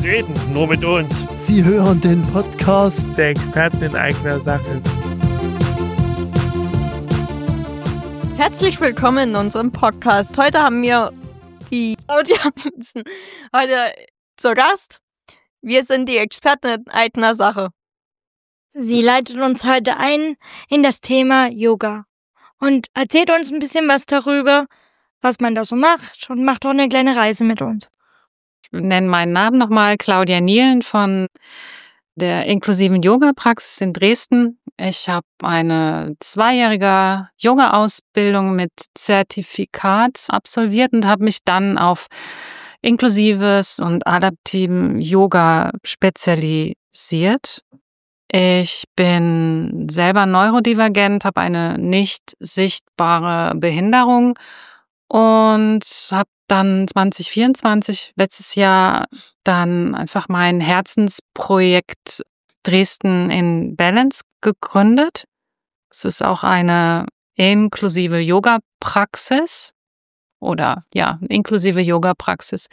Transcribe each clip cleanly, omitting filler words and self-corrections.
reden nur mit uns. Sie hören den Podcast Der Experten in eigener Sache. Herzlich willkommen in unserem Podcast. Heute haben wir die Claudia Hansen heute zu Gast. Wir sind die Experten in eigener Sache. Sie leitet uns heute ein in das Thema Yoga und erzählt uns ein bisschen was darüber, was man da so macht, und macht auch eine kleine Reise mit uns. Ich nenne meinen Namen nochmal, Claudia Nielen von der inklusiven Yoga-Praxis in Dresden. Ich habe eine 2-jährige Yoga-Ausbildung mit Zertifikat absolviert und habe mich dann auf inklusives und adaptiven Yoga spezialisiert. Ich bin selber neurodivergent, habe eine nicht sichtbare Behinderung und habe dann 2024, letztes Jahr, dann einfach mein Herzensprojekt Dresden in Balance gegründet. Es ist auch eine inklusive Yoga-Praxis inklusive Yoga-Praxis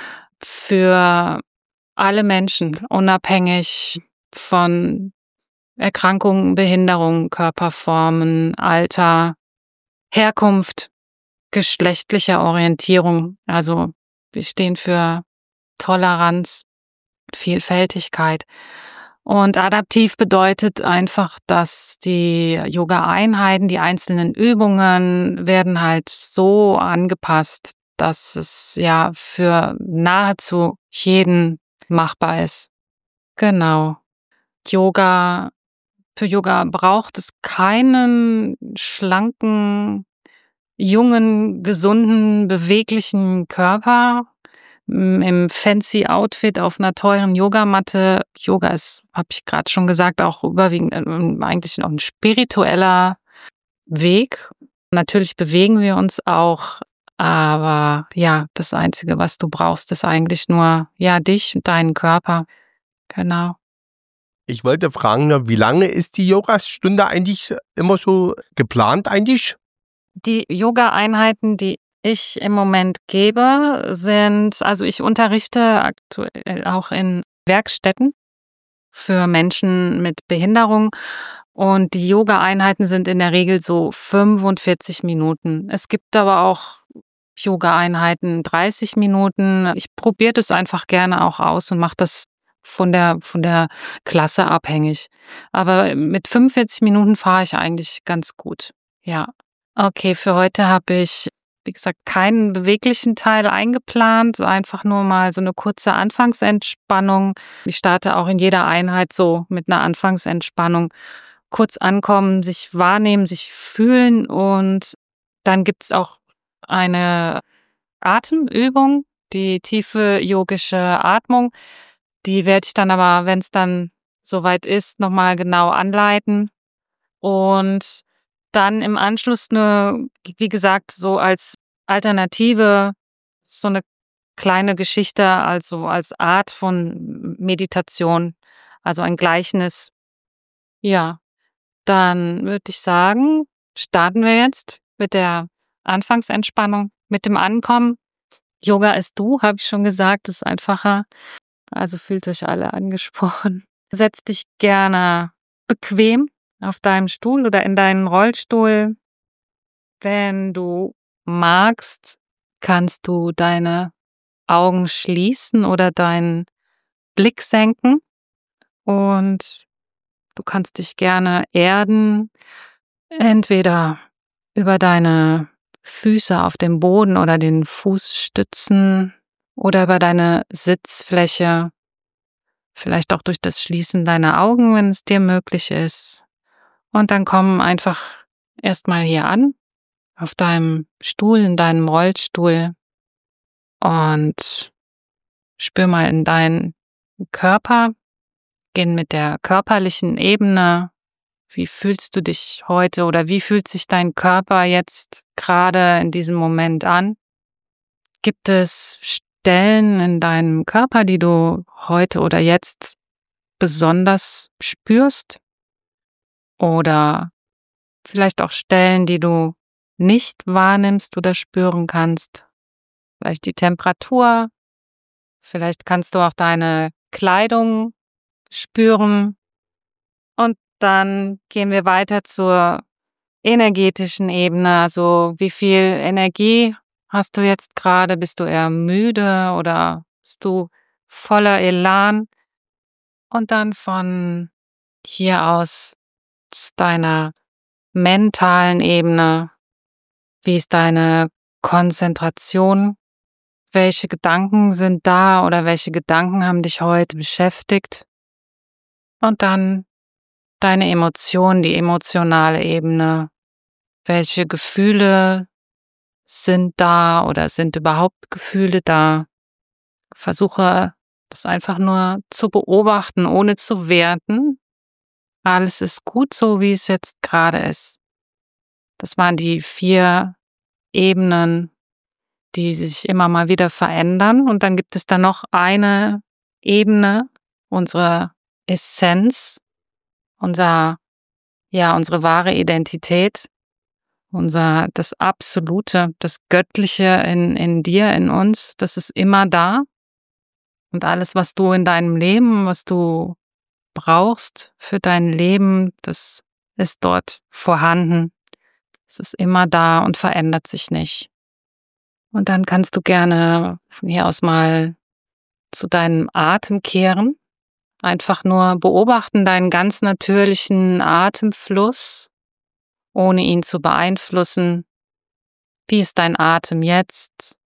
für alle Menschen, unabhängig von Erkrankungen, Behinderungen, Körperformen, Alter, Herkunft, geschlechtlicher Orientierung. Also wir stehen für Toleranz, Vielfältigkeit. Und adaptiv bedeutet einfach, dass die Yoga-Einheiten, die einzelnen Übungen werden halt so angepasst, dass es ja für nahezu jeden machbar ist. Genau. Für Yoga braucht es keinen schlanken, jungen, gesunden, beweglichen Körper im fancy Outfit auf einer teuren Yogamatte. Yoga ist, habe ich gerade schon gesagt, auch überwiegend eigentlich noch ein spiritueller Weg. Natürlich bewegen wir uns auch, aber ja, das Einzige, was du brauchst, ist eigentlich nur dich und deinen Körper. Genau. Ich wollte fragen, wie lange ist die Yogastunde eigentlich immer so geplant eigentlich? Die Yoga-Einheiten, die ich im Moment gebe, ich unterrichte aktuell auch in Werkstätten für Menschen mit Behinderung und die Yoga-Einheiten sind in der Regel so 45 Minuten. Es gibt aber auch Yoga-Einheiten 30 Minuten. Ich probiere das einfach gerne auch aus und mache das von der Klasse abhängig. Aber mit 45 Minuten fahre ich eigentlich ganz gut. Ja. Okay, für heute habe ich, wie gesagt, keinen beweglichen Teil eingeplant, einfach nur mal so eine kurze Anfangsentspannung. Ich starte auch in jeder Einheit so mit einer Anfangsentspannung. Kurz ankommen, sich wahrnehmen, sich fühlen und dann gibt es auch eine Atemübung, die tiefe yogische Atmung. Die werde ich dann aber, wenn es dann soweit ist, nochmal genau anleiten. Und dann im Anschluss wie gesagt, so als Alternative, so eine kleine Geschichte, also als Art von Meditation, also ein Gleichnis. Ja, dann würde ich sagen, starten wir jetzt mit der Anfangsentspannung, mit dem Ankommen. Yoga ist du, habe ich schon gesagt, ist einfacher. Also fühlt euch alle angesprochen. Setz dich gerne bequem auf deinem Stuhl oder in deinen Rollstuhl. Wenn du magst, kannst du deine Augen schließen oder deinen Blick senken und du kannst dich gerne erden, entweder über deine Füße auf dem Boden oder den Fußstützen oder über deine Sitzfläche, vielleicht auch durch das Schließen deiner Augen, wenn es dir möglich ist. Und dann komm einfach erstmal hier an, auf deinem Stuhl, in deinem Rollstuhl und spür mal in deinen Körper. Beginn mit der körperlichen Ebene. Wie fühlst du dich heute oder wie fühlt sich dein Körper jetzt gerade in diesem Moment an? Gibt es Stellen in deinem Körper, die du heute oder jetzt besonders spürst? Oder vielleicht auch Stellen, die du nicht wahrnimmst oder spüren kannst? Vielleicht die Temperatur, Vielleicht kannst du auch deine Kleidung spüren. Und dann gehen wir weiter zur energetischen Ebene. Also wie viel Energie hast du jetzt gerade? Bist du eher müde oder bist du voller Elan? Und dann von hier aus zu deiner mentalen Ebene. Wie ist deine Konzentration? Welche Gedanken sind da oder welche Gedanken haben dich heute beschäftigt? Und dann deine Emotionen, die emotionale Ebene. Welche Gefühle sind da oder sind überhaupt Gefühle da? Versuche das einfach nur zu beobachten, ohne zu werten. Alles ist gut so, wie es jetzt gerade ist. Das waren die 4 Ebenen, die sich immer mal wieder verändern. Und dann gibt es da noch eine Ebene, unsere Essenz, unsere wahre Identität, das Absolute, das Göttliche in dir, in uns, das ist immer da. Und alles, was du in deinem Leben, was du brauchst für dein Leben, das ist dort vorhanden. Es ist immer da und verändert sich nicht. Und dann kannst du gerne von hier aus mal zu deinem Atem kehren. Einfach nur beobachten deinen ganz natürlichen Atemfluss, ohne ihn zu beeinflussen. Wie ist dein Atem jetzt?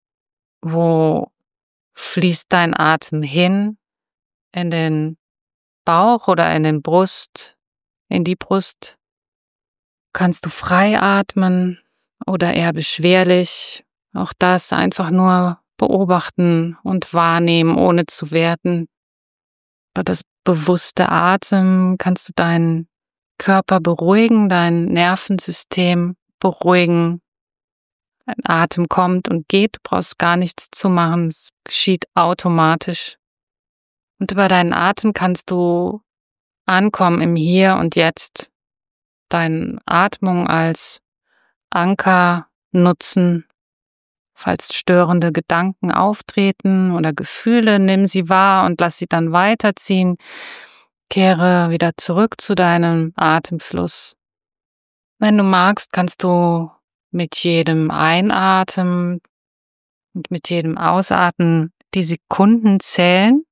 Wo fließt dein Atem hin? In den Bauch oder in den Brust? In die Brust? Kannst du frei atmen oder eher beschwerlich? Auch das einfach nur beobachten und wahrnehmen, ohne zu werten. Bei das bewusste Atmen kannst du deinen Körper beruhigen, dein Nervensystem beruhigen. Dein Atem kommt und geht, du brauchst gar nichts zu machen, es geschieht automatisch. Und über deinen Atem kannst du ankommen im Hier und Jetzt. Deine Atmung als Anker nutzen. Falls störende Gedanken auftreten oder Gefühle, nimm sie wahr und lass sie dann weiterziehen. Kehre wieder zurück zu deinem Atemfluss. Wenn du magst, kannst du mit jedem Einatmen und mit jedem Ausatmen die Sekunden zählen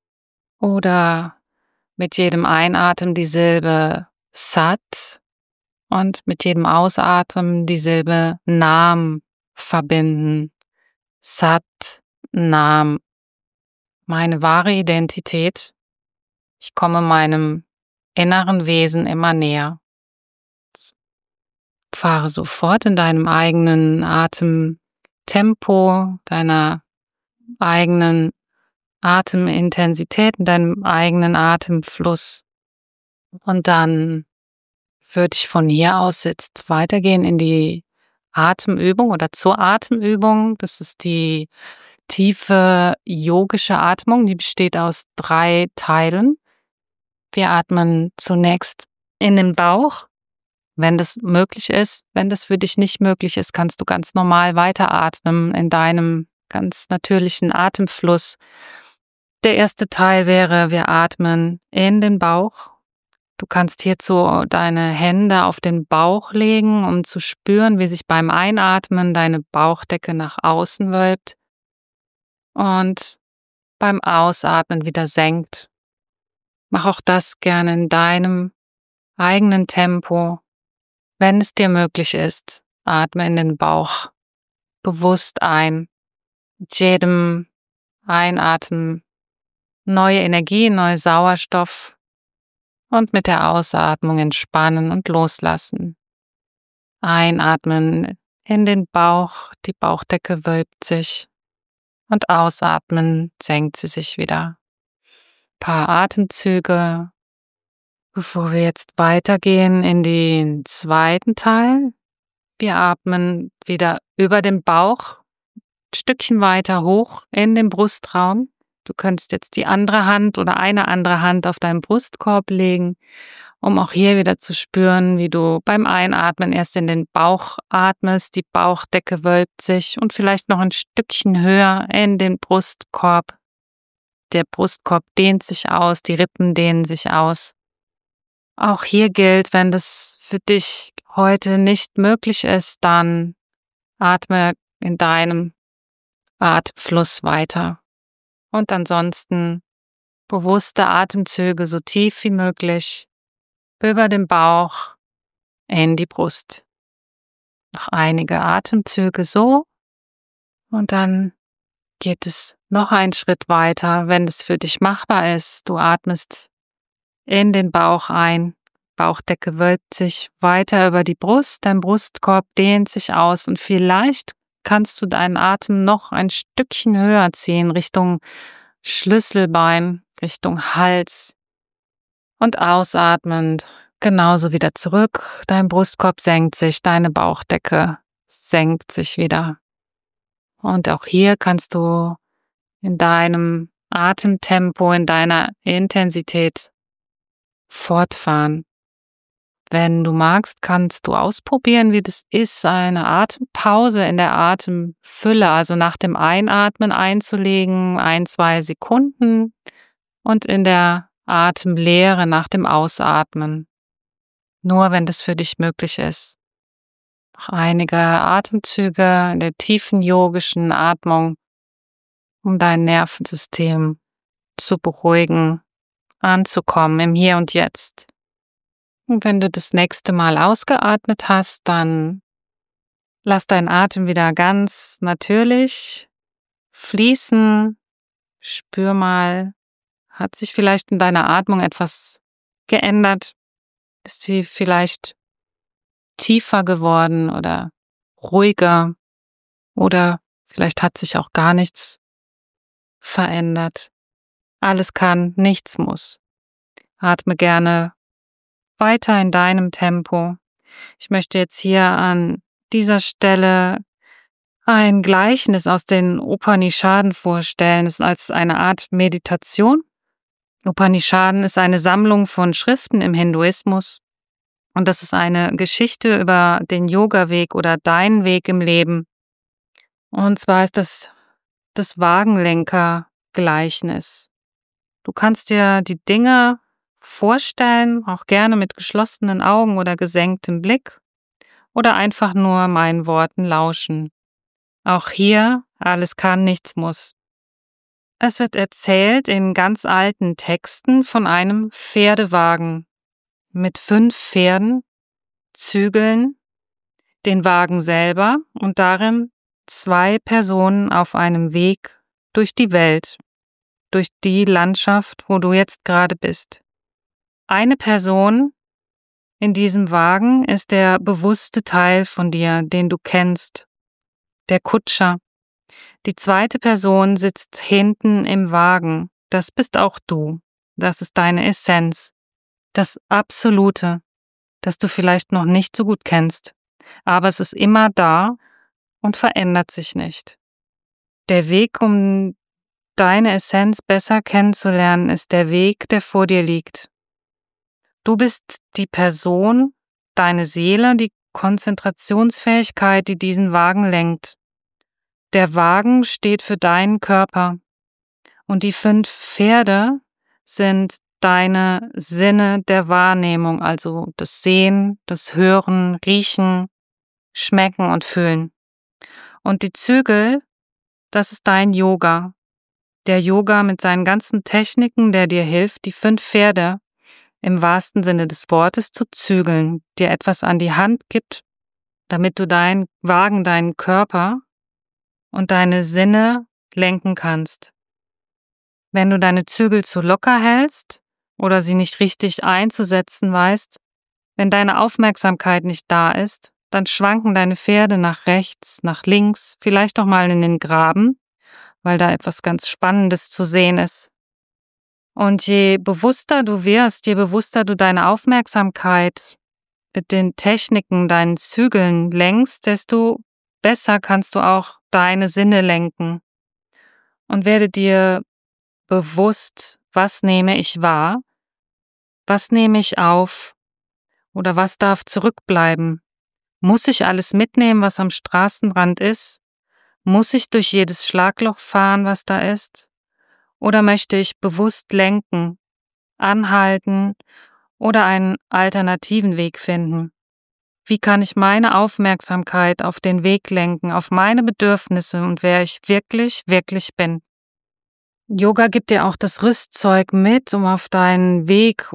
oder mit jedem Einatmen die Silbe Sat und mit jedem Ausatmen die Silbe Nam verbinden. Sat, Nam. Meine wahre Identität. Ich komme meinem inneren Wesen immer näher. Fahre sofort in deinem eigenen Atemtempo, deiner eigenen Atemintensität, in deinem eigenen Atemfluss. Und dann würde ich von hier aus jetzt weitergehen in die Atemübung oder zur Atemübung. Das ist die tiefe yogische Atmung, die besteht aus 3 Teilen. Wir atmen zunächst in den Bauch, wenn das möglich ist. Wenn das für dich nicht möglich ist, kannst du ganz normal weiteratmen in deinem ganz natürlichen Atemfluss. Der erste Teil wäre, wir atmen in den Bauch. Du kannst hierzu deine Hände auf den Bauch legen, um zu spüren, wie sich beim Einatmen deine Bauchdecke nach außen wölbt und beim Ausatmen wieder senkt. Mach auch das gerne in deinem eigenen Tempo. Wenn es dir möglich ist, atme in den Bauch bewusst ein. Mit jedem Einatmen neue Energie, neuer Sauerstoff. Und mit der Ausatmung entspannen und loslassen. Einatmen in den Bauch, die Bauchdecke wölbt sich. Und ausatmen, senkt sie sich wieder. Ein paar Atemzüge, bevor wir jetzt weitergehen in den zweiten Teil. Wir atmen wieder über den Bauch, ein Stückchen weiter hoch in den Brustraum. Du könntest jetzt die andere Hand oder eine andere Hand auf deinen Brustkorb legen, um auch hier wieder zu spüren, wie du beim Einatmen erst in den Bauch atmest, die Bauchdecke wölbt sich und vielleicht noch ein Stückchen höher in den Brustkorb der Brustkorb dehnt sich aus, die Rippen dehnen sich aus. Auch hier gilt, wenn das für dich heute nicht möglich ist, dann atme in deinem Atemfluss weiter. Und ansonsten bewusste Atemzüge so tief wie möglich über den Bauch in die Brust. Noch einige Atemzüge so und dann geht es noch einen Schritt weiter, wenn es für dich machbar ist. Du atmest in den Bauch ein, Bauchdecke wölbt sich weiter über die Brust, dein Brustkorb dehnt sich aus und vielleicht kannst du deinen Atem noch ein Stückchen höher ziehen, Richtung Schlüsselbein, Richtung Hals und ausatmend genauso wieder zurück. Dein Brustkorb senkt sich, deine Bauchdecke senkt sich wieder. Und auch hier kannst du in deinem Atemtempo, in deiner Intensität fortfahren. Wenn du magst, kannst du ausprobieren, wie das ist, eine Atempause in der Atemfülle, also nach dem Einatmen einzulegen, 1-2 Sekunden und in der Atemleere nach dem Ausatmen. Nur wenn das für dich möglich ist. Noch einige Atemzüge in der tiefen yogischen Atmung, um dein Nervensystem zu beruhigen, anzukommen im Hier und Jetzt. Und wenn du das nächste Mal ausgeatmet hast, dann lass deinen Atem wieder ganz natürlich fließen. Spür mal, hat sich vielleicht in deiner Atmung etwas geändert? Ist sie vielleicht tiefer geworden oder ruhiger? Oder vielleicht hat sich auch gar nichts verändert. Alles kann, nichts muss. Atme gerne weiter in deinem Tempo. Ich möchte jetzt hier an dieser Stelle ein Gleichnis aus den Upanishaden vorstellen. Es ist als eine Art Meditation. Upanishaden ist eine Sammlung von Schriften im Hinduismus und das ist eine Geschichte über den Yoga-Weg oder deinen Weg im Leben. Und zwar ist das Wagenlenker-Gleichnis. Du kannst dir die Dinge vorstellen, auch gerne mit geschlossenen Augen oder gesenktem Blick oder einfach nur meinen Worten lauschen. Auch hier, alles kann, nichts muss. Es wird erzählt in ganz alten Texten von einem Pferdewagen mit 5 Pferden, Zügeln, den Wagen selber und darin 2 Personen auf einem Weg durch die Welt, durch die Landschaft, wo du jetzt gerade bist. Eine Person in diesem Wagen ist der bewusste Teil von dir, den du kennst, der Kutscher. Die zweite Person sitzt hinten im Wagen. Das bist auch du. Das ist deine Essenz. Das Absolute, das du vielleicht noch nicht so gut kennst. Aber es ist immer da und verändert sich nicht. Der Weg, um deine Essenz besser kennenzulernen, ist der Weg, der vor dir liegt. Du bist die Person, deine Seele, die Konzentrationsfähigkeit, die diesen Wagen lenkt. Der Wagen steht für deinen Körper und die 5 Pferde sind deine Sinne der Wahrnehmung, also das Sehen, das Hören, Riechen, Schmecken und Fühlen. Und die Zügel, das ist dein Yoga. Der Yoga mit seinen ganzen Techniken, der dir hilft, die 5 Pferde im wahrsten Sinne des Wortes zu zügeln, dir etwas an die Hand gibt, damit du deinen Wagen, deinen Körper und deine Sinne lenken kannst. Wenn du deine Zügel zu locker hältst oder sie nicht richtig einzusetzen weißt, wenn deine Aufmerksamkeit nicht da ist, dann schwanken deine Pferde nach rechts, nach links, vielleicht auch mal in den Graben, weil da etwas ganz Spannendes zu sehen ist. Und je bewusster du wirst, je bewusster du deine Aufmerksamkeit mit den Techniken, deinen Zügeln lenkst, desto besser kannst du auch deine Sinne lenken. Und werde dir bewusst, was nehme ich wahr, was nehme ich auf oder was darf zurückbleiben. Muss ich alles mitnehmen, was am Straßenrand ist? Muss ich durch jedes Schlagloch fahren, was da ist? Oder möchte ich bewusst lenken, anhalten oder einen alternativen Weg finden? Wie kann ich meine Aufmerksamkeit auf den Weg lenken, auf meine Bedürfnisse und wer ich wirklich, wirklich bin? Yoga gibt dir auch das Rüstzeug mit, um auf deinen Weg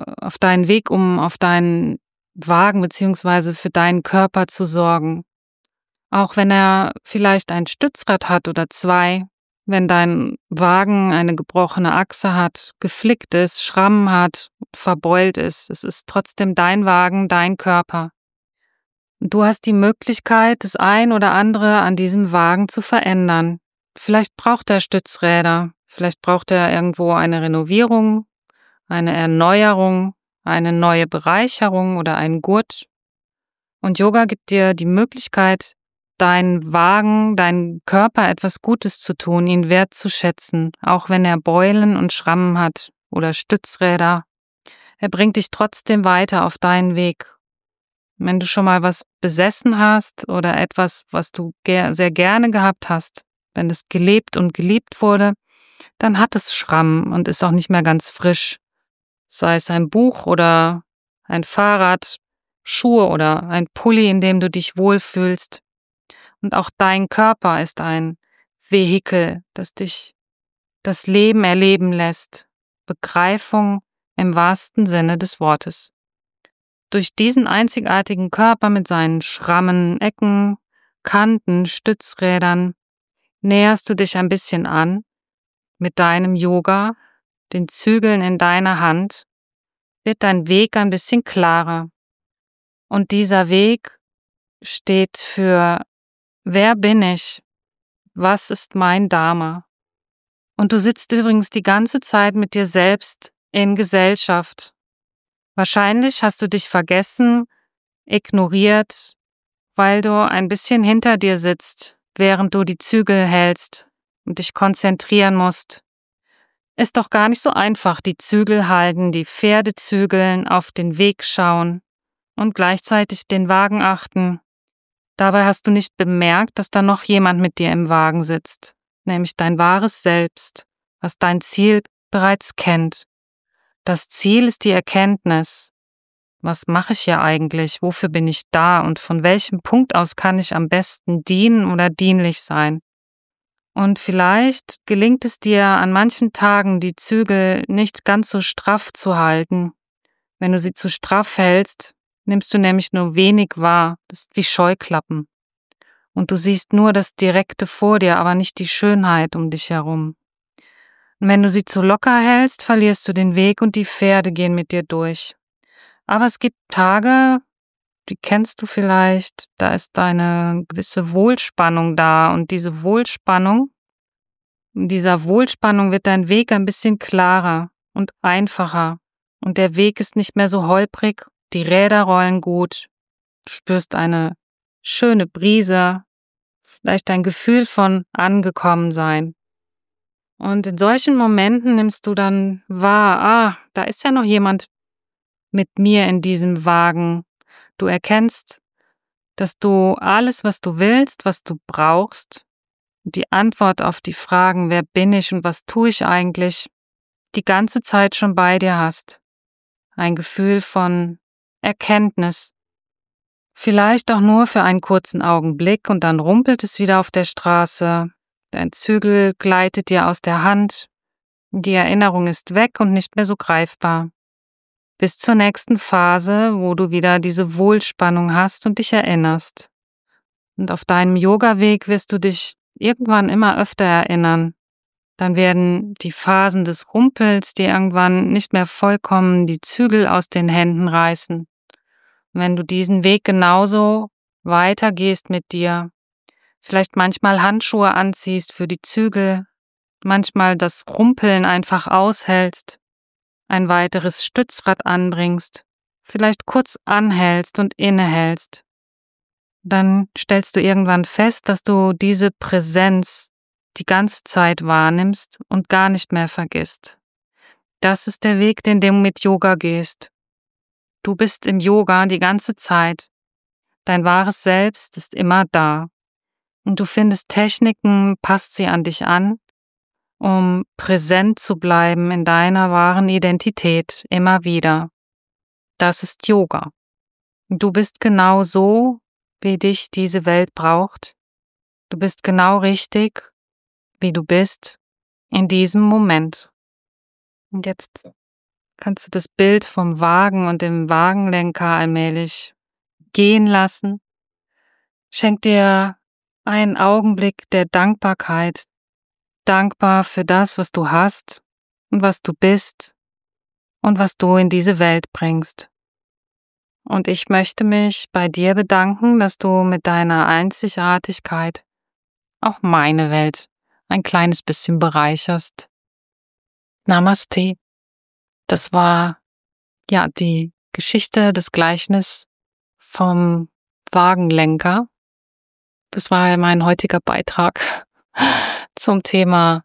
um auf deinen Wagen bzw. für deinen Körper zu sorgen. Auch wenn er vielleicht ein Stützrad hat oder 2, wenn dein Wagen eine gebrochene Achse hat, geflickt ist, Schrammen hat, verbeult ist, es ist trotzdem dein Wagen, dein Körper. Und du hast die Möglichkeit, das ein oder andere an diesem Wagen zu verändern. Vielleicht braucht er Stützräder, vielleicht braucht er irgendwo eine Renovierung, eine Erneuerung, eine neue Bereicherung oder einen Gurt. Und Yoga gibt dir die Möglichkeit, deinen Wagen, deinen Körper etwas Gutes zu tun, ihn wertzuschätzen, auch wenn er Beulen und Schrammen hat oder Stützräder. Er bringt dich trotzdem weiter auf deinen Weg. Wenn du schon mal was besessen hast oder etwas, was du sehr gerne gehabt hast, wenn es gelebt und geliebt wurde, dann hat es Schrammen und ist auch nicht mehr ganz frisch. Sei es ein Buch oder ein Fahrrad, Schuhe oder ein Pulli, in dem du dich wohlfühlst. Und auch dein Körper ist ein Vehikel, das dich das Leben erleben lässt. Begreifung im wahrsten Sinne des Wortes. Durch diesen einzigartigen Körper mit seinen Schrammen, Ecken, Kanten, Stützrädern näherst du dich ein bisschen an mit deinem Yoga, den Zügeln in deiner Hand, wird dein Weg ein bisschen klarer. Und dieser Weg steht für: Wer bin ich? Was ist mein Dharma? Und du sitzt übrigens die ganze Zeit mit dir selbst in Gesellschaft. Wahrscheinlich hast du dich vergessen, ignoriert, weil du ein bisschen hinter dir sitzt, während du die Zügel hältst und dich konzentrieren musst. Ist doch gar nicht so einfach, die Zügel halten, die Pferde zügeln, auf den Weg schauen und gleichzeitig den Wagen achten. Dabei hast du nicht bemerkt, dass da noch jemand mit dir im Wagen sitzt, nämlich dein wahres Selbst, was dein Ziel bereits kennt. Das Ziel ist die Erkenntnis. Was mache ich hier eigentlich? Wofür bin ich da? Und von welchem Punkt aus kann ich am besten dienen oder dienlich sein? Und vielleicht gelingt es dir an manchen Tagen, die Zügel nicht ganz so straff zu halten. Wenn du sie zu straff hältst, nimmst du nämlich nur wenig wahr. Das ist wie Scheuklappen. Und du siehst nur das Direkte vor dir, aber nicht die Schönheit um dich herum. Und wenn du sie zu locker hältst, verlierst du den Weg und die Pferde gehen mit dir durch. Aber es gibt Tage, die kennst du vielleicht, da ist eine gewisse Wohlspannung da und in dieser Wohlspannung wird dein Weg ein bisschen klarer und einfacher und der Weg ist nicht mehr so holprig, die Räder rollen gut, du spürst eine schöne Brise, vielleicht ein Gefühl von angekommen sein. Und in solchen Momenten nimmst du dann wahr, da ist ja noch jemand mit mir in diesem Wagen. Du erkennst, dass du alles, was du willst, was du brauchst, die Antwort auf die Fragen, wer bin ich und was tue ich eigentlich, die ganze Zeit schon bei dir hast. Ein Gefühl von Erkenntnis. Vielleicht auch nur für einen kurzen Augenblick und dann rumpelt es wieder auf der Straße. Dein Zügel gleitet dir aus der Hand. Die Erinnerung ist weg und nicht mehr so greifbar. Bis zur nächsten Phase, wo du wieder diese Wohlspannung hast und dich erinnerst. Und auf deinem Yoga-Weg wirst du dich irgendwann immer öfter erinnern. Dann werden die Phasen des Rumpels dir irgendwann nicht mehr vollkommen die Zügel aus den Händen reißen. Und wenn du diesen Weg genauso weitergehst mit dir, vielleicht manchmal Handschuhe anziehst für die Zügel, manchmal das Rumpeln einfach aushältst, ein weiteres Stützrad anbringst, vielleicht kurz anhältst und innehältst, dann stellst du irgendwann fest, dass du diese Präsenz die ganze Zeit wahrnimmst und gar nicht mehr vergisst. Das ist der Weg, den du mit Yoga gehst. Du bist im Yoga die ganze Zeit. Dein wahres Selbst ist immer da. Und du findest Techniken, passt sie an dich an um präsent zu bleiben in deiner wahren Identität immer wieder. Das ist Yoga. Du bist genau so, wie dich diese Welt braucht. Du bist genau richtig, wie du bist in diesem Moment. Und jetzt kannst du das Bild vom Wagen und dem Wagenlenker allmählich gehen lassen. Schenk dir einen Augenblick der Dankbarkeit, dankbar für das, was du hast und was du bist und was du in diese Welt bringst. Und ich möchte mich bei dir bedanken, dass du mit deiner Einzigartigkeit auch meine Welt ein kleines bisschen bereicherst. Namaste. Das war ja die Geschichte, das Gleichnis vom Wagenlenker. Das war mein heutiger Beitrag zum Thema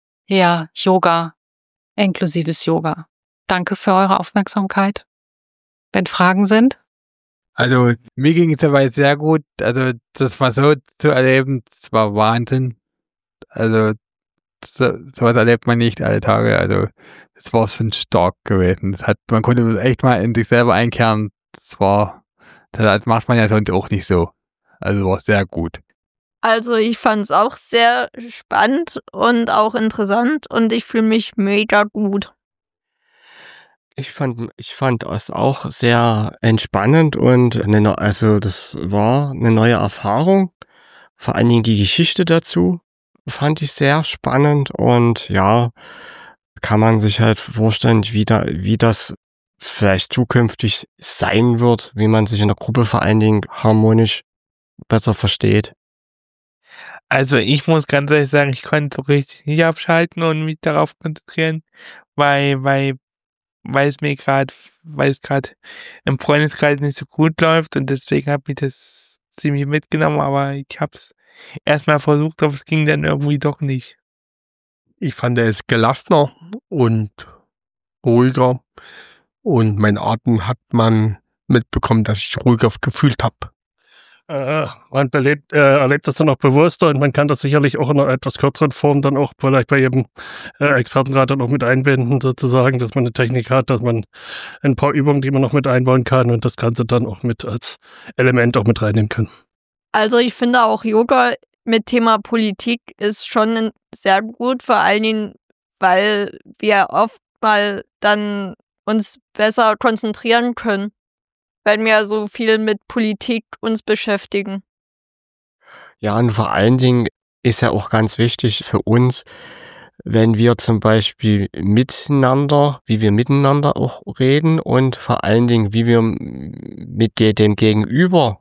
Yoga, inklusives Yoga. Danke für eure Aufmerksamkeit. Wenn Fragen sind? Also, mir ging es dabei sehr gut. Also, das war so zu erleben, das war Wahnsinn. Also, sowas erlebt man nicht alle Tage. Also, das war schon stark gewesen. Man konnte echt mal in sich selber einkehren. Das macht man ja sonst auch nicht so. Also, war sehr gut. Also ich fand es auch sehr spannend und auch interessant und ich fühle mich mega gut. Ich fand es auch sehr entspannend und das war eine neue Erfahrung. Vor allen Dingen die Geschichte dazu fand ich sehr spannend und ja, kann man sich halt vorstellen, wie das vielleicht zukünftig sein wird, wie man sich in der Gruppe vor allen Dingen harmonisch besser versteht. Also ich muss ganz ehrlich sagen, ich konnte so richtig nicht abschalten und mich darauf konzentrieren, weil es gerade im Freundeskreis nicht so gut läuft und deswegen hat mich das ziemlich mitgenommen, aber ich habe es erstmal versucht, aber es ging dann irgendwie doch nicht. Ich fand es gelassener und ruhiger und mein Atem hat man mitbekommen, dass ich ruhiger gefühlt habe. Man erlebt das dann auch bewusster und man kann das sicherlich auch in einer etwas kürzeren Form dann auch vielleicht bei jedem Expertenrat dann auch mit einbinden, sozusagen, dass man eine Technik hat, dass man ein paar Übungen, die man noch mit einbauen kann und das Ganze dann auch mit als Element auch mit reinnehmen kann. Also ich finde auch Yoga mit Thema Politik ist schon sehr gut, vor allen Dingen, weil wir oft mal dann uns besser konzentrieren können, weil wir so viel mit Politik uns beschäftigen. Ja, und vor allen Dingen ist ja auch ganz wichtig für uns, wenn wir zum Beispiel wie wir miteinander auch reden und vor allen Dingen, wie wir mit dem Gegenüber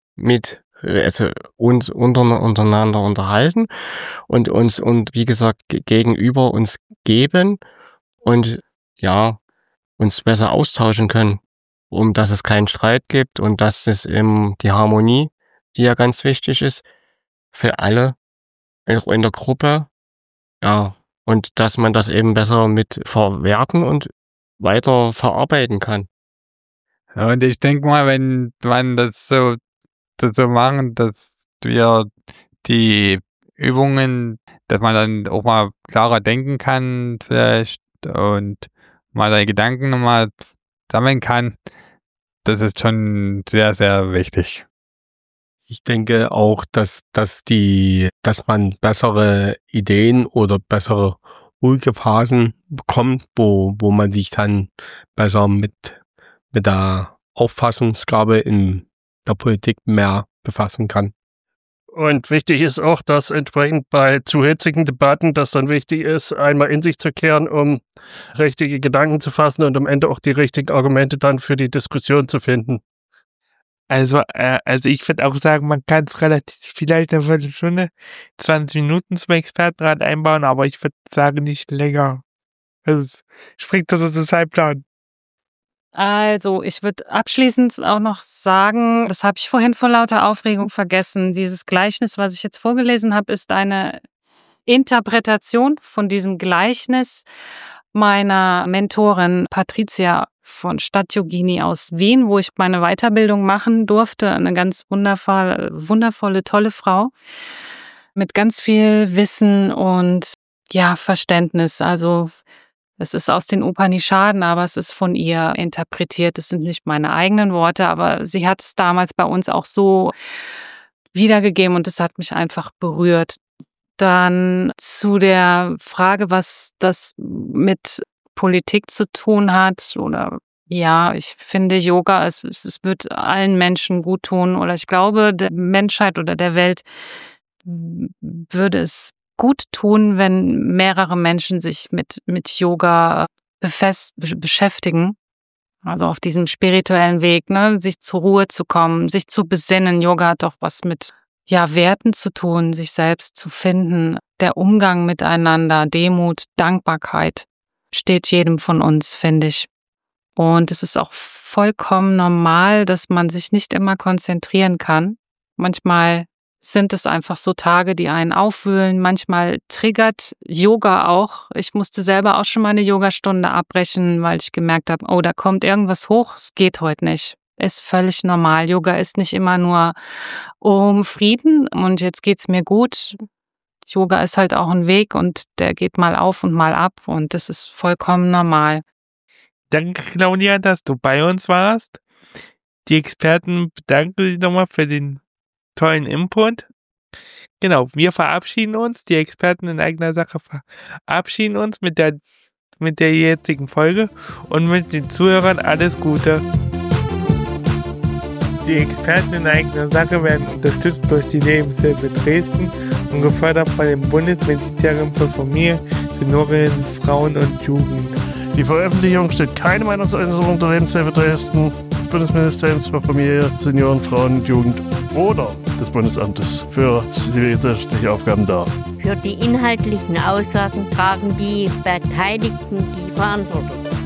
uns untereinander unterhalten und wie gesagt gegenüber uns geben und ja, uns besser austauschen können, dass es keinen Streit gibt und dass es eben die Harmonie, die ja ganz wichtig ist, für alle in der Gruppe, ja, und dass man das eben besser mit verwerten und weiter verarbeiten kann. Ja, und ich denke mal, wenn man das so machen, dass wir die Übungen, dass man dann auch mal klarer denken kann vielleicht und mal seine Gedanken nochmal sammeln kann, das ist schon sehr, sehr wichtig. Ich denke auch, dass man bessere Ideen oder bessere ruhige Phasen bekommt, wo man sich dann besser mit der Auffassungsgabe in der Politik mehr befassen kann. Und wichtig ist auch, dass entsprechend bei zu hitzigen Debatten, dass dann wichtig ist, einmal in sich zu kehren, um richtige Gedanken zu fassen und am Ende auch die richtigen Argumente dann für die Diskussion zu finden. Also ich würde auch sagen, man kann es vielleicht eine Viertelstunde, 20 Minuten zum Expertenrat einbauen, aber ich würde sagen, nicht länger. Also springt das aus dem Zeitplan. Also, ich würde abschließend auch noch sagen, das habe ich vorhin vor lauter Aufregung vergessen. Dieses Gleichnis, was ich jetzt vorgelesen habe, ist eine Interpretation von diesem Gleichnis meiner Mentorin Patricia von Stadtyogini aus Wien, wo ich meine Weiterbildung machen durfte. Eine ganz wundervolle, tolle Frau mit ganz viel Wissen und Verständnis. Also es ist aus den Upanishaden, aber es ist von ihr interpretiert. Es sind nicht meine eigenen Worte, aber sie hat es damals bei uns auch so wiedergegeben und es hat mich einfach berührt. Dann zu der Frage, was das mit Politik zu tun hat oder ich finde Yoga, es wird allen Menschen gut tun oder ich glaube, der Menschheit oder der Welt würde es gut tun, wenn mehrere Menschen sich mit Yoga beschäftigen. Also auf diesem spirituellen Weg, ne, sich zur Ruhe zu kommen, sich zu besinnen. Yoga hat doch was mit Werten zu tun, sich selbst zu finden. Der Umgang miteinander, Demut, Dankbarkeit steht jedem von uns, finde ich. Und es ist auch vollkommen normal, dass man sich nicht immer konzentrieren kann. Manchmal sind es einfach so Tage, die einen aufwühlen. Manchmal triggert Yoga auch. Ich musste selber auch schon mal eine Yogastunde abbrechen, weil ich gemerkt habe, da kommt irgendwas hoch, es geht heute nicht. Ist völlig normal. Yoga ist nicht immer nur um Frieden und jetzt geht's mir gut. Yoga ist halt auch ein Weg und der geht mal auf und mal ab und das ist vollkommen normal. Danke, Claudia, dass du bei uns warst. Die Experten bedanken sich nochmal für den tollen Input. Genau, wir verabschieden uns. Die Experten in eigener Sache verabschieden uns mit der jetzigen Folge und mit den Zuhörern alles Gute. Die Experten in eigener Sache werden unterstützt durch die Lebenshilfe Dresden und gefördert von dem Bundesministerium für Familie, Senioren, Frauen und Jugend. Die Veröffentlichung steht keine Meinungsäußerung der Lebenshilfe Dresden, des Bundesministeriums für Familie, Senioren, Frauen und Jugend oder des Bundesamtes für zivilrechtliche Aufgaben dar. Für die inhaltlichen Aussagen tragen die Beteiligten die Verantwortung.